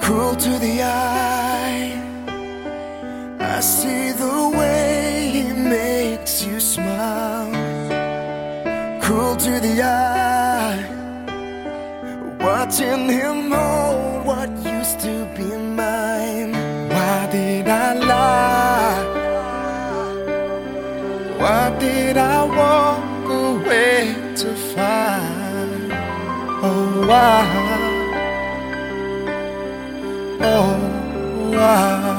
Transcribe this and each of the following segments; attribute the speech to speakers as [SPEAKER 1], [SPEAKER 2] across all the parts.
[SPEAKER 1] cruel to the eye. I see the way he makes you smile. Cruel to the eye, watching him hold what used to be mine. Why did I lie? Why did I walk away to find? Oh, why? Oh, why?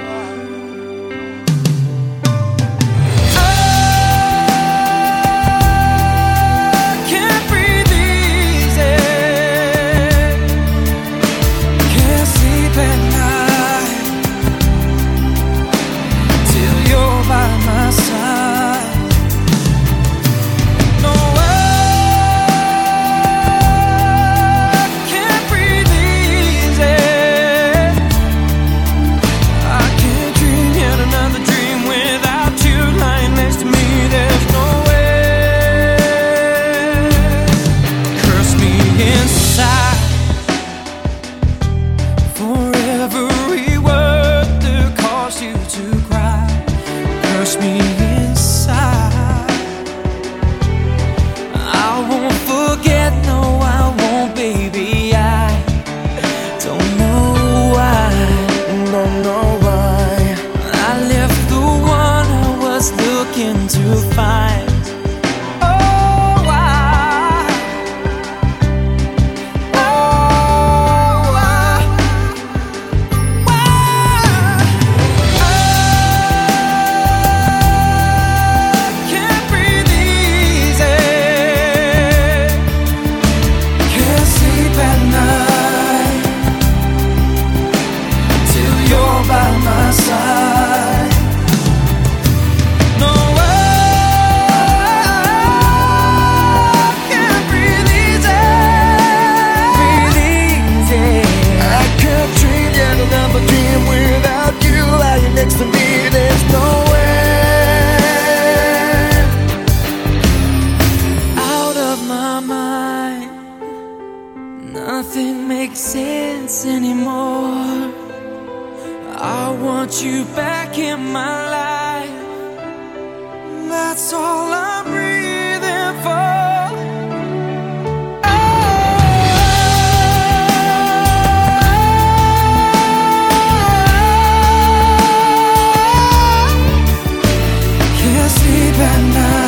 [SPEAKER 2] Me inside, I won't forget, no I won't, baby. I don't know why,
[SPEAKER 1] don't know why
[SPEAKER 2] I left the one I was looking to find.
[SPEAKER 1] Next to me, there's no way.
[SPEAKER 2] Out of my mind, nothing makes sense anymore. I want you back in my life. That's all I'm breathing for. Sleep at night.